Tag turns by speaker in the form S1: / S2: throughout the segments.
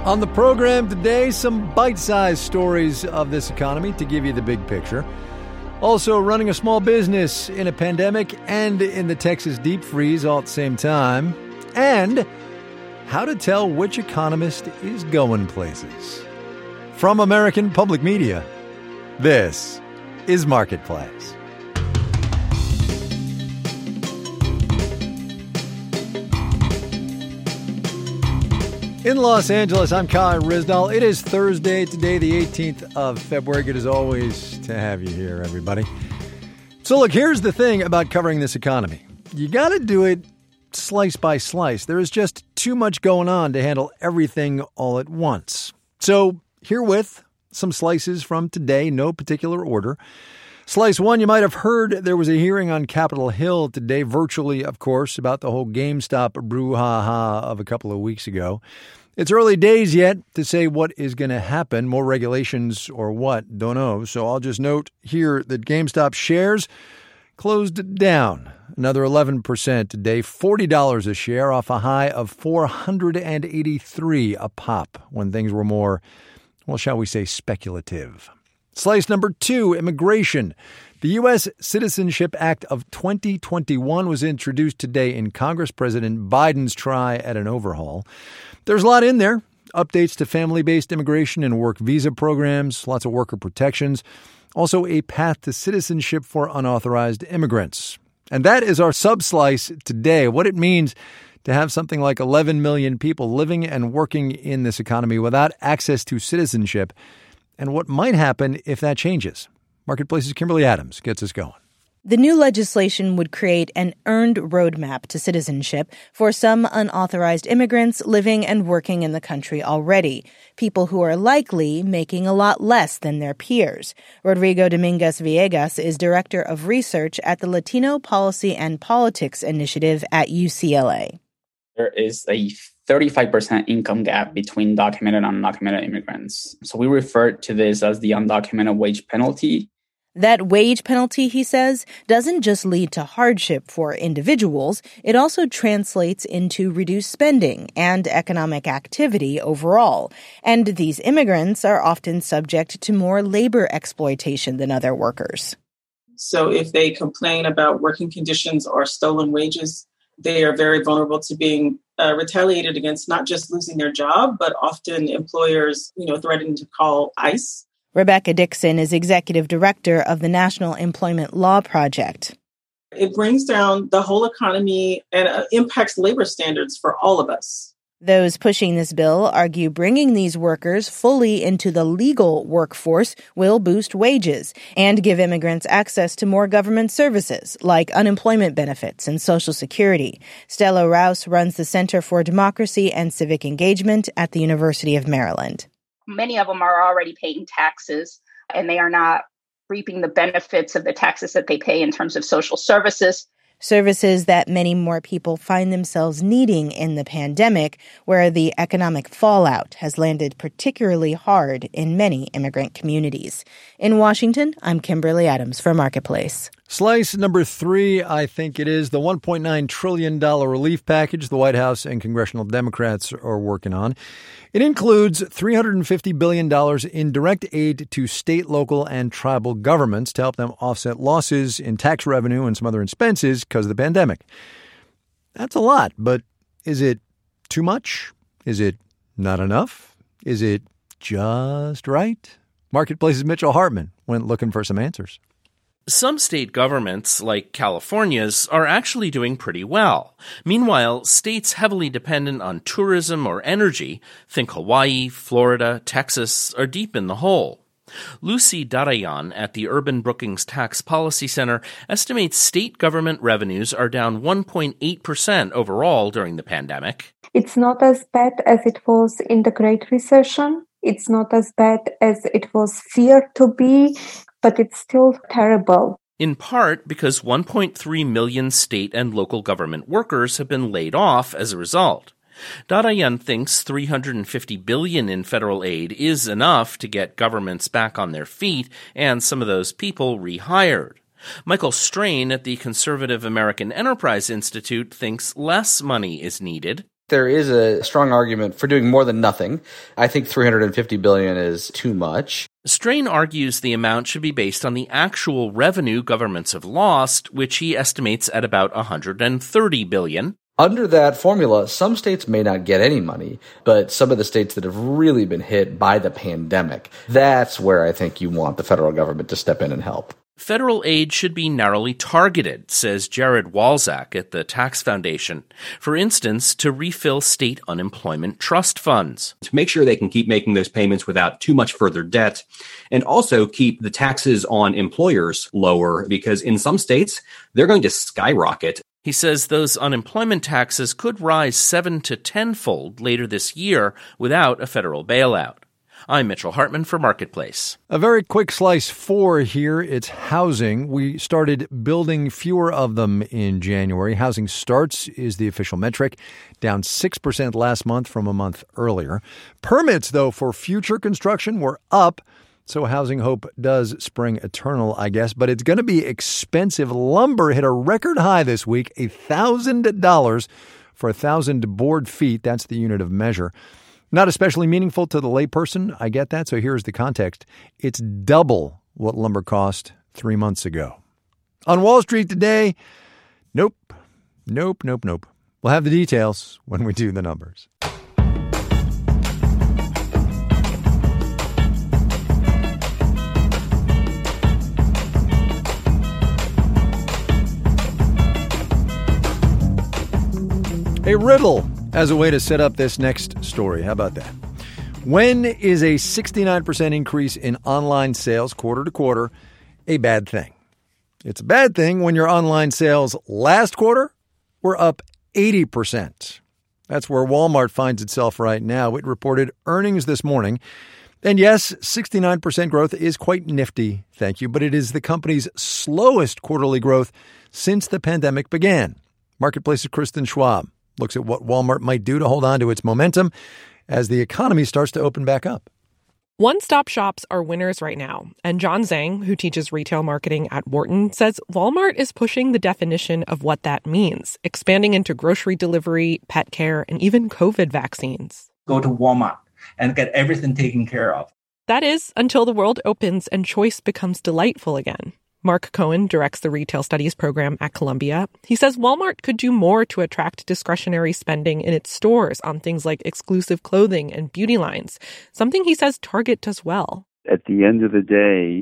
S1: On the program today, some bite-sized stories of this economy to give you the big picture. Also, running a small business in a pandemic and in the Texas deep freeze all at the same time. And how to tell which economist is going places. From American Public Media, this is Marketplace. In Los Angeles, I'm Kai Ryssdal. It is Thursday, today the 18th of February. Good as always to have you here, everybody. So look, here's the thing about covering this economy. You got to do it slice by slice. There is just too much going on to handle everything all at once. So herewith, some slices from today, no particular order. Slice one, you might have heard there was a hearing on Capitol Hill today, virtually, of course, about the whole GameStop brouhaha of a couple of weeks ago. It's early days yet to say what is going to happen, more regulations or what, don't know. So I'll just note here that GameStop shares closed down another 11% today, $40 a share off a high of $483 a pop when things were more, well, shall we say, speculative. Slice number two, immigration. The U.S. Citizenship Act of 2021 was introduced today in Congress. President Biden's try at an overhaul. There's a lot in there. Updates to family-based immigration and work visa programs, lots of worker protections. Also a path to citizenship for unauthorized immigrants. And that is our sub-slice today, what it means to have something like 11 million people living and working in this economy without access to citizenship, and what might happen if that changes. Marketplace's Kimberly Adams gets us going.
S2: The new legislation would create an earned roadmap to citizenship for some unauthorized immigrants living and working in the country already, people who are likely making a lot less than their peers. Rodrigo Dominguez Villegas is director of research at the Latino Policy and Politics Initiative at UCLA.
S3: There is a 35% income gap between documented and undocumented immigrants. So we refer to this as the undocumented wage penalty.
S2: That wage penalty, he says, doesn't just lead to hardship for individuals. It also translates into reduced spending and economic activity overall. And these immigrants are often subject to more labor exploitation than other workers.
S4: So if they complain about working conditions or stolen wages, they are very vulnerable to being retaliated against, not just losing their job, but often employers, threatening to call ICE.
S2: Rebecca Dixon is executive director of the National Employment Law Project.
S4: It brings down the whole economy and impacts labor standards for all of us.
S2: Those pushing this bill argue bringing these workers fully into the legal workforce will boost wages and give immigrants access to more government services like unemployment benefits and Social Security. Stella Rouse runs the Center for Democracy and Civic Engagement at the University of Maryland.
S5: Many of them are already paying taxes, and they are not reaping the benefits of the taxes that they pay in terms of social services.
S2: Services that many more people find themselves needing in the pandemic, where the economic fallout has landed particularly hard in many immigrant communities. In Washington, I'm Kimberly Adams for Marketplace.
S1: Slice number three, I think it is, the $1.9 trillion relief package the White House and congressional Democrats are working on. It includes $350 billion in direct aid to state, local, and tribal governments to help them offset losses in tax revenue and some other expenses because of the pandemic. That's a lot, but is it too much? Is it not enough? Is it just right? Marketplace's Mitchell Hartman went looking for some answers.
S6: Some state governments, like California's, are actually doing pretty well. Meanwhile, states heavily dependent on tourism or energy, think Hawaii, Florida, Texas, are deep in the hole. Lucy Darayan at the Urban Brookings Tax Policy Center estimates state government revenues are down 1.8% overall during the pandemic.
S7: It's not as bad as it was in the Great Recession. It's not as bad as it was feared to be, but it's still terrible.
S6: In part because 1.3 million state and local government workers have been laid off as a result. Darayan thinks $350 billion in federal aid is enough to get governments back on their feet and some of those people rehired. Michael Strain at the Conservative American Enterprise Institute thinks less money is needed.
S8: There is a strong argument for doing more than nothing. I think $350 billion is too much.
S6: Strain argues the amount should be based on the actual revenue governments have lost, which he estimates at about $130 billion.
S8: Under that formula, some states may not get any money, but some of the states that have really been hit by the pandemic, that's where I think you want the federal government to step in and help.
S6: Federal aid should be narrowly targeted, says Jared Walczak at the Tax Foundation. For instance, to refill state unemployment trust funds.
S9: To make sure they can keep making those payments without too much further debt, and also keep the taxes on employers lower, because in some states, they're going to skyrocket.
S6: He says those unemployment taxes could rise 7 to 10-fold later this year without a federal bailout. I'm Mitchell Hartman for Marketplace.
S1: A very quick slice 4 here. It's housing. We started building fewer of them in January. Housing starts is the official metric, down 6% last month from a month earlier. Permits, though, for future construction were up. So housing hope does spring eternal, I guess, but it's going to be expensive. Lumber hit a record high this week, $1,000 for 1,000 board feet. That's the unit of measure. Not especially meaningful to the layperson. I get that. So here's the context. It's double what lumber cost 3 months ago. On Wall Street today, nope. We'll have the details when we do the numbers. A riddle as a way to set up this next story. How about that? When is a 69% increase in online sales quarter to quarter a bad thing? It's a bad thing when your online sales last quarter were up 80%. That's where Walmart finds itself right now. It reported earnings this morning. And yes, 69% growth is quite nifty, thank you, but it is the company's slowest quarterly growth since the pandemic began. Marketplace's Kristen Schwab looks at what Walmart might do to hold on to its momentum as the economy starts to open back up.
S10: One-stop shops are winners right now. And John Zhang, who teaches retail marketing at Wharton, says Walmart is pushing the definition of what that means, expanding into grocery delivery, pet care, and even COVID vaccines.
S11: Go to Walmart and get everything taken care of.
S10: That is, until the world opens and choice becomes delightful again. Mark Cohen directs the Retail Studies program at Columbia. He says Walmart could do more to attract discretionary spending in its stores on things like exclusive clothing and beauty lines, something he says Target does well.
S12: At the end of the day,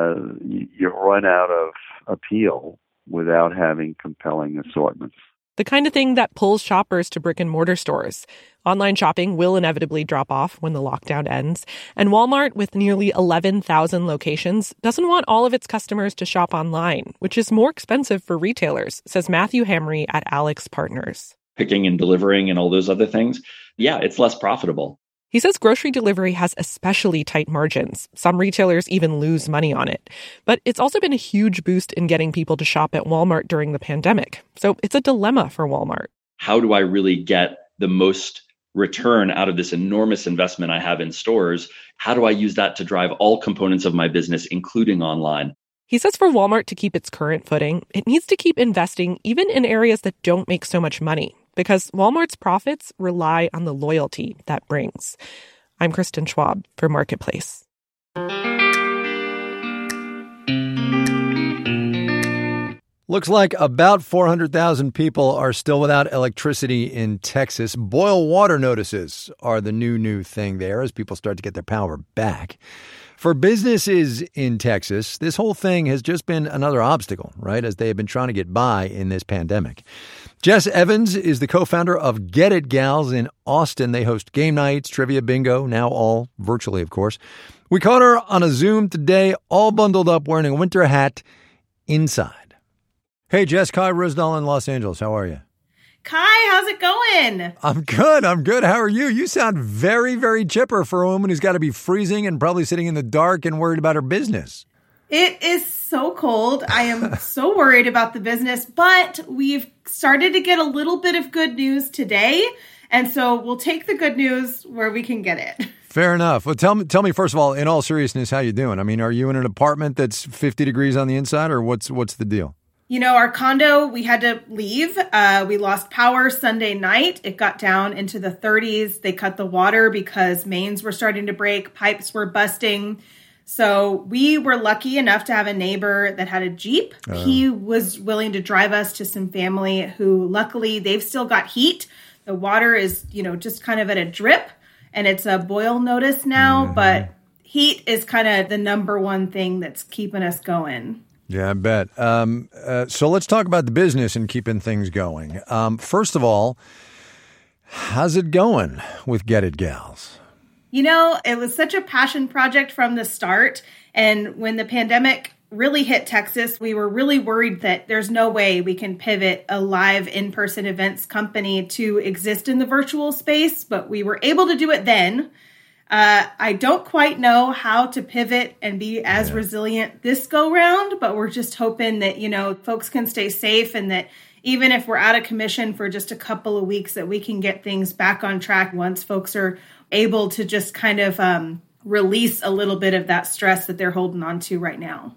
S12: you run out of appeal without having compelling assortments.
S10: The kind of thing that pulls shoppers to brick-and-mortar stores. Online shopping will inevitably drop off when the lockdown ends. And Walmart, with nearly 11,000 locations, doesn't want all of its customers to shop online, which is more expensive for retailers, says Matthew Hamry at Alex Partners.
S13: Picking and delivering and all those other things, yeah, it's less profitable.
S10: He says grocery delivery has especially tight margins. Some retailers even lose money on it. But it's also been a huge boost in getting people to shop at Walmart during the pandemic. So it's a dilemma for Walmart.
S13: How do I really get the most return out of this enormous investment I have in stores? How do I use that to drive all components of my business, including online?
S10: He says for Walmart to keep its current footing, it needs to keep investing even in areas that don't make so much money, because Walmart's profits rely on the loyalty that brings. I'm Kristen Schwab for Marketplace.
S1: Looks like about 400,000 people are still without electricity in Texas. Boil water notices are the new thing there as people start to get their power back. For businesses in Texas, this whole thing has just been another obstacle, right, as they have been trying to get by in this pandemic. Jess Evans is the co-founder of Get It Gals in Austin. They host game nights, trivia, bingo, now all virtually, of course. We caught her on a Zoom today, all bundled up, wearing a winter hat inside. Hey, Jess, Kai Ryssdal in Los Angeles. How are you?
S14: Kai, how's it going?
S1: I'm good. How are you? You sound very, very chipper for a woman who's got to be freezing and probably sitting in the dark and worried about her business.
S14: It is so cold. I am so worried about the business, but we've started to get a little bit of good news today. And so we'll take the good news where we can get it.
S1: Fair enough. Well, tell me, first of all, in all seriousness, how you doing? I mean, are you in an apartment that's 50 degrees on the inside, or what's the deal?
S14: Our condo, we had to leave. We lost power Sunday night. It got down into the 30s. They cut the water because mains were starting to break. Pipes were busting. So we were lucky enough to have a neighbor that had a Jeep. He was willing to drive us to some family who, luckily, they've still got heat. The water is, just kind of at a drip, and it's a boil notice now. But heat is kind of the number one thing that's keeping us going.
S1: Yeah, I bet. So let's talk about the business and keeping things going. First of all, how's it going with Get It Gals?
S14: It was such a passion project from the start. And when the pandemic really hit Texas, we were really worried that there's no way we can pivot a live in-person events company to exist in the virtual space, but we were able to do it then. I don't quite know how to pivot and be as resilient this go round, but we're just hoping that, folks can stay safe and that even if we're out of commission for just a couple of weeks, that we can get things back on track once folks are able to just kind of release a little bit of that stress that they're holding on to right now.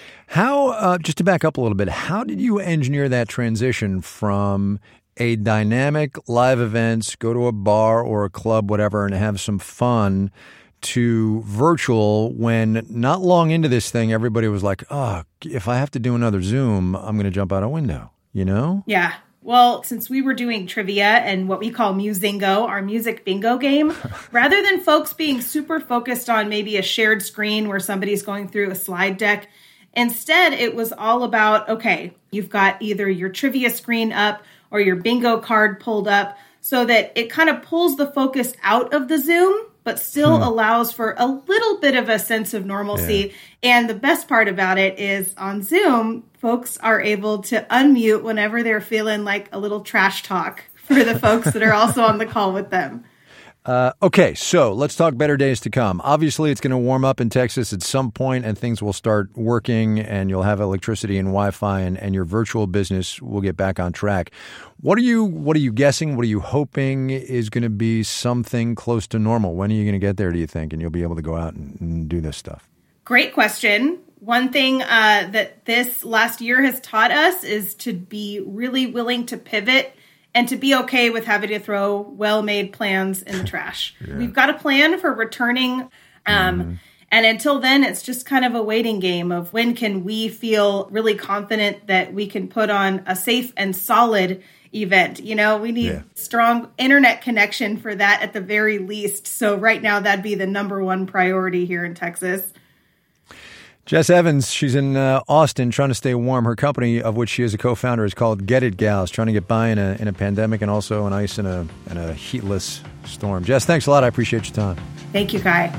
S1: How, just to back up a little bit, how did you engineer that transition from a dynamic live events, go to a bar or a club, whatever, and have some fun, to virtual when not long into this thing, everybody was like, oh, if I have to do another Zoom, I'm going to jump out a window, Yeah.
S14: Well, since we were doing trivia and what we call Musingo, our music bingo game, rather than folks being super focused on maybe a shared screen where somebody's going through a slide deck, instead it was all about, okay, you've got either your trivia screen up or your bingo card pulled up so that it kind of pulls the focus out of the Zoom, but still allows for a little bit of a sense of normalcy. Yeah. And the best part about it is on Zoom, folks are able to unmute whenever they're feeling like a little trash talk for the folks that are also on the call with them.
S1: Okay, so let's talk better days to come. Obviously, it's going to warm up in Texas at some point, and things will start working, and you'll have electricity and Wi-Fi, and your virtual business will get back on track. What are you guessing? What are you hoping is going to be something close to normal? When are you going to get there, do you think, and you'll be able to go out and do this stuff?
S14: Great question. One thing that this last year has taught us is to be really willing to pivot and to be okay with having to throw well-made plans in the trash. Yeah. We've got a plan for returning. And until then, it's just kind of a waiting game of when can we feel really confident that we can put on a safe and solid event. We need strong internet connection for that at the very least. So right now, that'd be the number one priority here in Texas.
S1: Jess Evans, she's in Austin trying to stay warm. Her company, of which she is a co-founder, is called Get It Gals, trying to get by in a pandemic and also on ice in a heatless storm. Jess, thanks a lot. I appreciate your time.
S14: Thank you, Kai.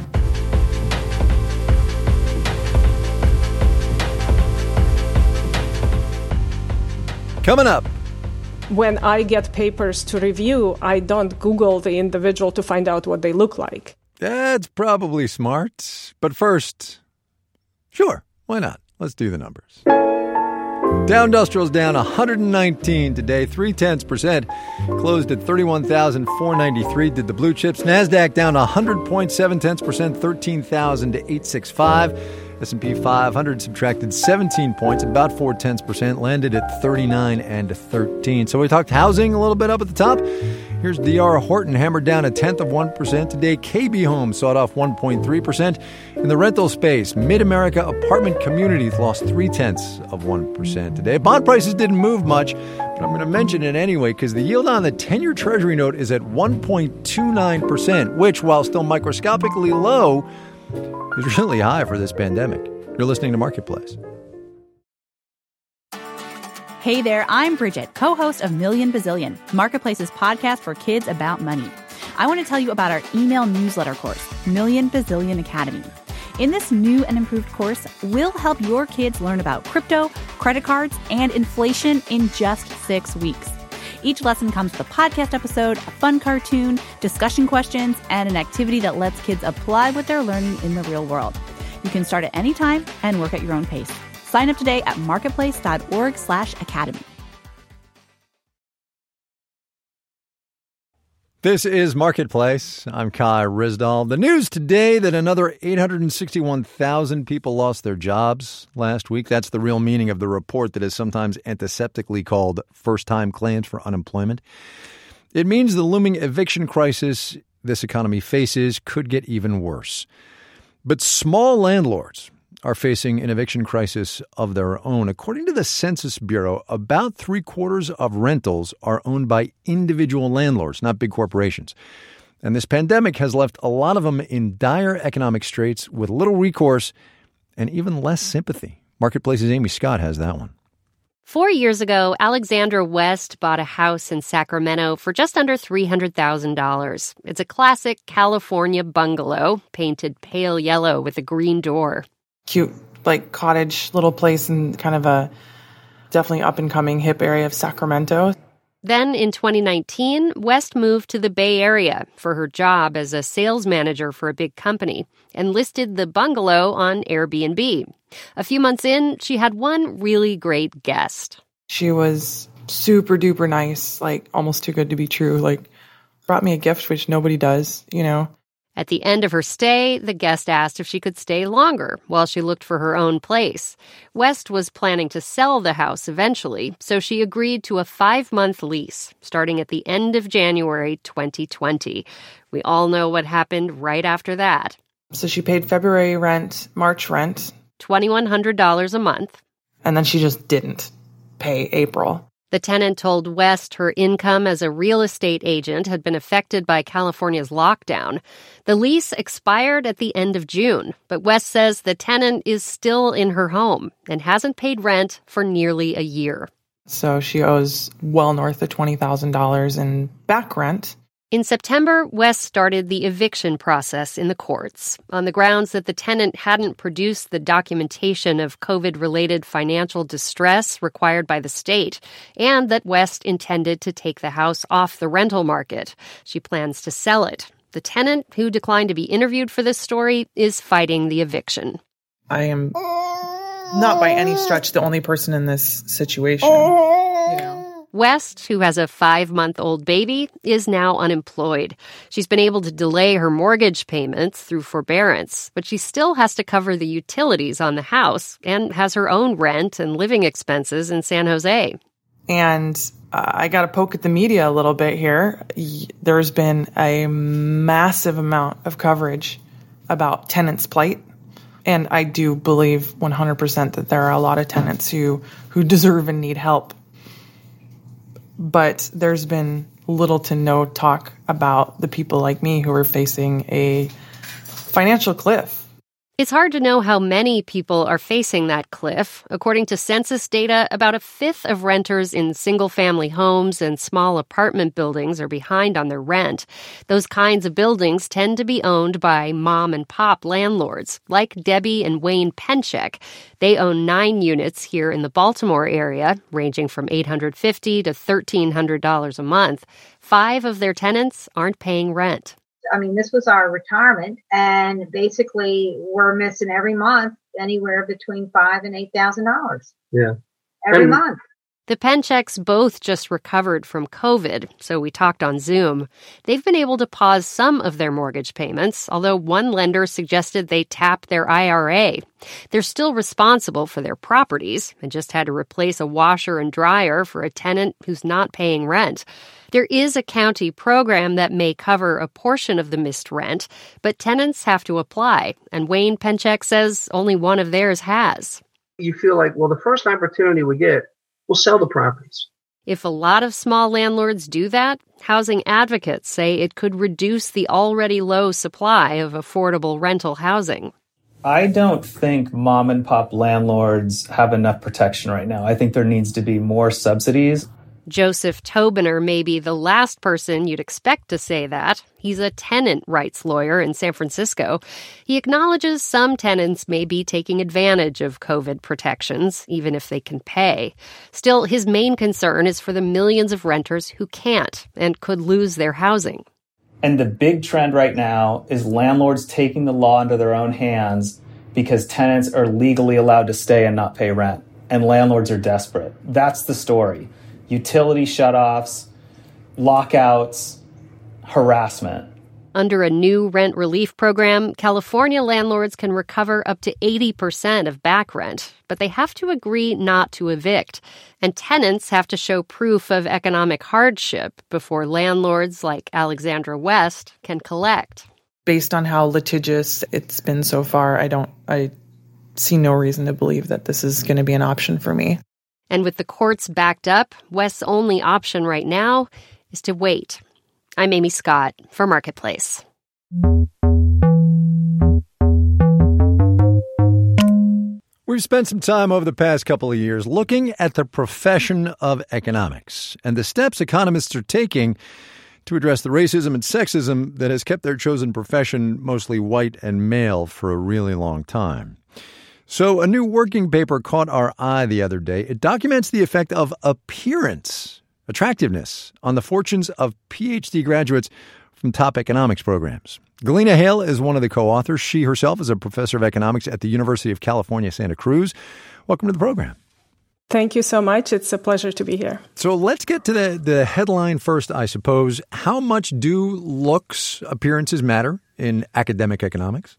S1: Coming up.
S15: When I get papers to review, I don't Google the individual to find out what they look like.
S1: That's probably smart. But first... Sure, why not? Let's do the numbers. Dow Industrial's down 119 today, 0.3%. Closed at 31,493. Did the blue chips. NASDAQ down 100.7%, 13,865. S&P 500 subtracted 17 points, about 0.4%, landed at 39 and 13. So we talked housing a little bit up at the top. Here's D.R. Horton, hammered down 0.1% today. KB Home sawed off 1.3%. In the rental space, Mid-America Apartment Communities lost 0.3% today. Bond prices didn't move much, but I'm going to mention it anyway because the yield on the 10-year Treasury note is at 1.29%, which, while still microscopically low, is really high for this pandemic. You're listening to Marketplace.
S16: Hey there, I'm Bridget, co-host of Million Bazillion, Marketplace's podcast for kids about money. I want to tell you about our email newsletter course, Million Bazillion Academy. In this new and improved course, we'll help your kids learn about crypto, credit cards, and inflation in just 6 weeks. Each lesson comes with a podcast episode, a fun cartoon, discussion questions, and an activity that lets kids apply what they're learning in the real world. You can start at any time and work at your own pace. Sign up today at marketplace.org/academy.
S1: This is Marketplace. I'm Kai Ryssdal. The news today that another 861,000 people lost their jobs last week. That's the real meaning of the report that is sometimes antiseptically called first-time claims for unemployment. It means the looming eviction crisis this economy faces could get even worse. But small landlords are facing an eviction crisis of their own. According to the Census Bureau, about 3/4 of rentals are owned by individual landlords, not big corporations. And this pandemic has left a lot of them in dire economic straits with little recourse and even less sympathy. Marketplace's Amy Scott has that one.
S17: 4 years ago, Alexandra West bought a house in Sacramento for just under $300,000. It's a classic California bungalow, painted pale yellow with a green door.
S18: Cute, like cottage little place in kind of a definitely up-and-coming hip area of Sacramento.
S17: Then in 2019, West moved to the Bay Area for her job as a sales manager for a big company and listed the bungalow on Airbnb. A few months in, she had one really great guest.
S18: She was super duper nice, like almost too good to be true, like brought me a gift, which nobody does, you know.
S17: At the end of her stay, the guest asked if she could stay longer while she looked for her own place. West was planning to sell the house eventually, so she agreed to a 5-month lease starting at the end of January 2020. We all know what happened right after that.
S18: So she paid February rent, March rent.
S17: $2,100 a month.
S18: And then she just didn't pay April.
S17: The tenant told West her income as a real estate agent had been affected by California's lockdown. The lease expired at the end of June, but West says the tenant is still in her home and hasn't paid rent for nearly a year.
S18: So she owes well north of $20,000 in back rent.
S17: In September, West started the eviction process in the courts on the grounds that the tenant hadn't produced the documentation of COVID-related financial distress required by the state, and that West intended to take the house off the rental market. She plans to sell it. The tenant, who declined to be interviewed for this story, is fighting the eviction.
S18: I am not by any stretch the only person in this situation, you know.
S17: West, who has a 5-month-old baby, is now unemployed. She's been able to delay her mortgage payments through forbearance, but she still has to cover the utilities on the house and has her own rent and living expenses in San Jose.
S18: And I got to poke at the media a little bit here. There's been a massive amount of coverage about tenants' plight. And I do believe 100% that there are a lot of tenants who deserve and need help. But there's been little to no talk about the people like me who are facing a financial cliff.
S17: It's hard to know how many people are facing that cliff. According to census data, about 1/5 of renters in single-family homes and small apartment buildings are behind on their rent. Those kinds of buildings tend to be owned by mom-and-pop landlords, like Debbie and Wayne Penchek. They own 9 units here in the Baltimore area, ranging from $850 to $1,300 a month. 5 of their tenants aren't paying rent.
S19: I mean, this was our retirement, and basically we're missing every month anywhere between $5,000 and $8,000.
S20: Yeah,
S19: every month.
S17: The Pencheks both just recovered from COVID, so we talked on Zoom. They've been able to pause some of their mortgage payments, although one lender suggested they tap their IRA. They're still responsible for their properties and just had to replace a washer and dryer for a tenant who's not paying rent. There is a county program that may cover a portion of the missed rent, but tenants have to apply, and Wayne Penchek says only one of theirs has.
S20: You feel like, well, the first opportunity we get, we'll sell the properties.
S17: If a lot of small landlords do that, housing advocates say it could reduce the already low supply of affordable rental housing.
S21: I don't think mom and pop landlords have enough protection right now. I think there needs to be more subsidies.
S17: Joseph Tobiner may be the last person you'd expect to say that. He's a tenant rights lawyer in San Francisco. He acknowledges some tenants may be taking advantage of COVID protections, even if they can pay. Still, his main concern is for the millions of renters who can't and could lose their housing.
S21: And the big trend right now is landlords taking the law into their own hands because tenants are legally allowed to stay and not pay rent. And landlords are desperate. That's the story. Utility shutoffs, lockouts, harassment.
S17: Under a new rent relief program, California landlords can recover up to 80% of back rent, but they have to agree not to evict. And tenants have to show proof of economic hardship before landlords like Alexandra West can collect.
S18: Based on how litigious it's been so far, I see no reason to believe that this is going to be an option for me.
S17: And with the courts backed up, West's only option right now is to wait. I'm Amy Scott for Marketplace.
S1: We've spent some time over the past couple of years looking at the profession of economics and the steps economists are taking to address the racism and sexism that has kept their chosen profession mostly white and male for a really long time. So a new working paper caught our eye the other day. It documents the effect of appearance, attractiveness, on the fortunes of PhD graduates from top economics programs. Galina Hale is one of the co-authors. She herself is a professor of economics at the University of California, Santa Cruz. Welcome to the program.
S15: Thank you so much. It's a pleasure to be here.
S1: So let's get to the headline first, I suppose. How much do looks, appearances matter in academic economics?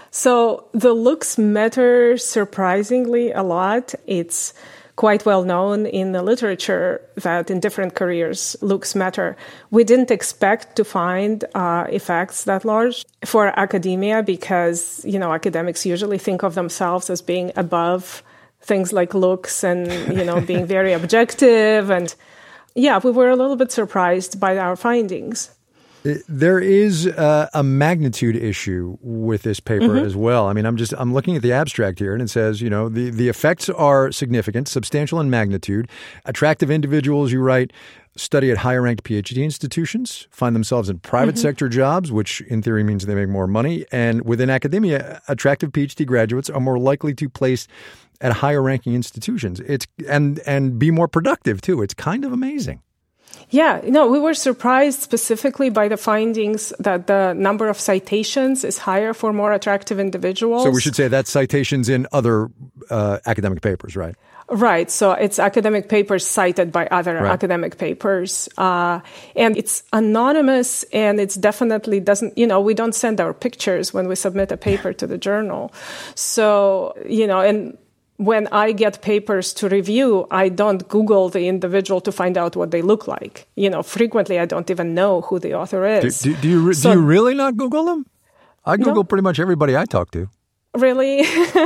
S15: So the looks matter surprisingly a lot. It's quite well known in the literature that in different careers, looks matter. We didn't expect to find effects that large for academia because, academics usually think of themselves as being above things like looks and, being very objective. And yeah, we were a little bit surprised by our findings.
S1: There is a magnitude issue with this paper as well. I mean, I'm looking at the abstract here, and it says, the effects are significant, substantial in magnitude. Attractive individuals, you write, study at higher ranked PhD institutions, find themselves in private sector jobs, which in theory means they make more money. And within academia, attractive PhD graduates are more likely to place at higher ranking institutions. And be more productive too. It's kind of amazing.
S15: Yeah, we were surprised specifically by the findings that the number of citations is higher for more attractive individuals.
S1: So we should say that's citations in other academic papers, right?
S15: Right. So it's academic papers cited by other academic papers. And it's anonymous, and it's definitely doesn't, we don't send our pictures when we submit a paper to the journal. So, and when I get papers to review, I don't Google the individual to find out what they look like. Frequently I don't even know who the author is.
S1: Do you really not Google them? I Google pretty much everybody I talk to.
S15: Really?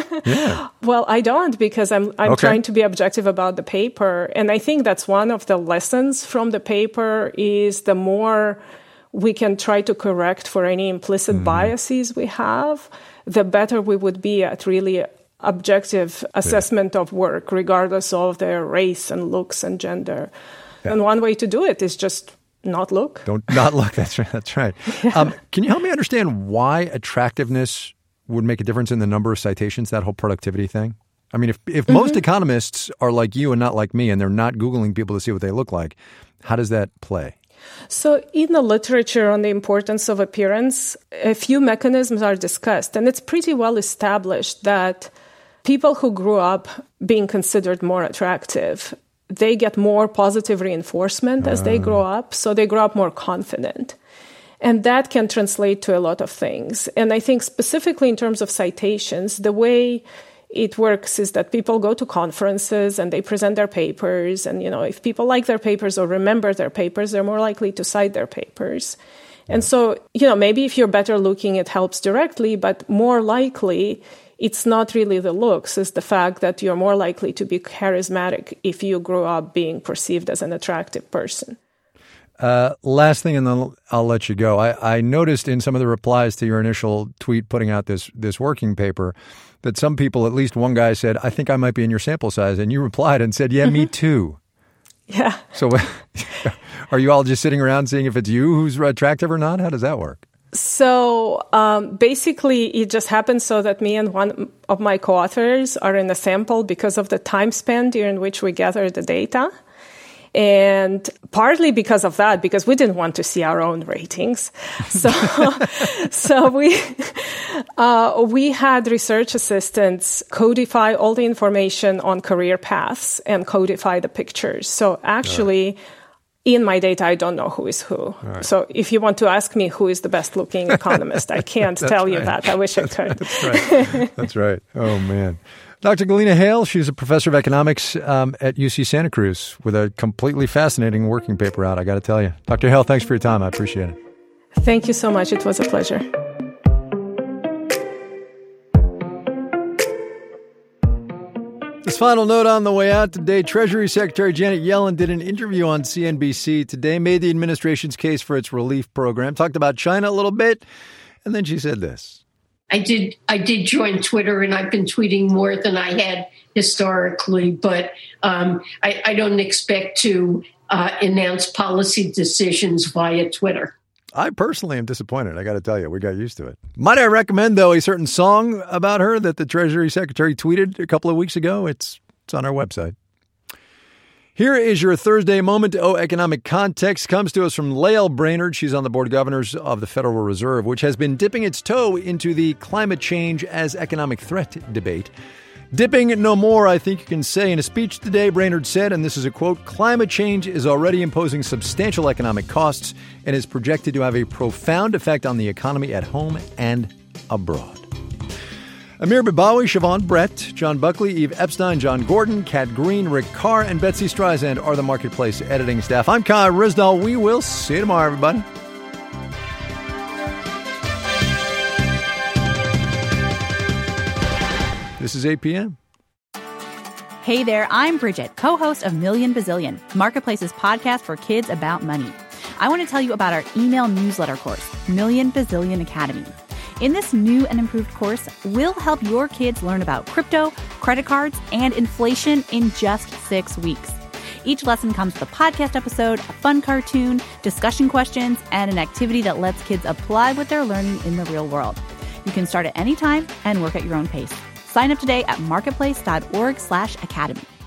S1: Yeah.
S15: Well, I don't, because I'm trying to be objective about the paper. And I think that's one of the lessons from the paper is the more we can try to correct for any implicit biases we have, the better we would be at really objective assessment of work, regardless of their race and looks and gender. Yeah. And one way to do it is just not look.
S1: Not look. That's right. Yeah. Can you help me understand why attractiveness would make a difference in the number of citations, that whole productivity thing? I mean, if most economists are like you and not like me, and they're not Googling people to see what they look like, how does that play?
S15: So in the literature on the importance of appearance, a few mechanisms are discussed, and it's pretty well established that people who grew up being considered more attractive, they get more positive reinforcement as they grow up, so they grow up more confident. And that can translate to a lot of things. And I think specifically in terms of citations, the way it works is that people go to conferences and they present their papers. And, if people like their papers or remember their papers, they're more likely to cite their papers. And so, maybe if you're better looking, it helps directly, but more likely, it's not really the looks, it's the fact that you're more likely to be charismatic if you grow up being perceived as an attractive person.
S1: Last thing, and then I'll let you go. I noticed in some of the replies to your initial tweet putting out this working paper that some people, at least one guy said, I think I might be in your sample size. And you replied and said, yeah, me too.
S15: Yeah.
S1: So are you all just sitting around seeing if it's you who's attractive or not? How does that work?
S15: So basically, it just happens so that me and one of my co-authors are in a sample because of the time span during which we gather the data. And partly because of that, because we didn't want to see our own ratings. So we had research assistants codify all the information on career paths and codify the pictures. So actually, in my data, I don't know who is who. Right. So if you want to ask me who is the best looking economist, I can't tell you that. I wish I could.
S1: That's right. That's right. Oh, man. Dr. Galina Hale, she's a professor of economics at UC Santa Cruz with a completely fascinating working paper out, I got to tell you. Dr. Hale, thanks for your time. I appreciate it.
S15: Thank you so much. It was a pleasure.
S1: This final note on the way out today, Treasury Secretary Janet Yellen did an interview on CNBC today, made the administration's case for its relief program, talked about China a little bit, and then she said this.
S3: I did join Twitter, and I've been tweeting more than I had historically, but I don't expect to announce policy decisions via Twitter.
S1: I personally am disappointed. I got to tell you, we got used to it. Might I recommend, though, a certain song about her that the Treasury Secretary tweeted a couple of weeks ago? It's on our website. Here is your Thursday moment. Economic context comes to us from Lael Brainerd. She's on the board of governors of the Federal Reserve, which has been dipping its toe into the climate change as economic threat debate. Dipping no more, I think you can say. In a speech today, Brainerd said, and this is a quote, "Climate change is already imposing substantial economic costs and is projected to have a profound effect on the economy at home and abroad." Amir Babawi, Siobhan Brett, John Buckley, Eve Epstein, John Gordon, Kat Green, Rick Carr, and Betsy Streisand are the Marketplace editing staff. I'm Kai Ryssdal. We will see you tomorrow, everybody. This is 8 p.m.
S16: Hey there, I'm Bridget, co-host of Million Bazillion, Marketplace's podcast for kids about money. I want to tell you about our email newsletter course, Million Bazillion Academy. In this new and improved course, we'll help your kids learn about crypto, credit cards, and inflation in just 6 weeks. Each lesson comes with a podcast episode, a fun cartoon, discussion questions, and an activity that lets kids apply what they're learning in the real world. You can start at any time and work at your own pace. Sign up today at marketplace.org/academy.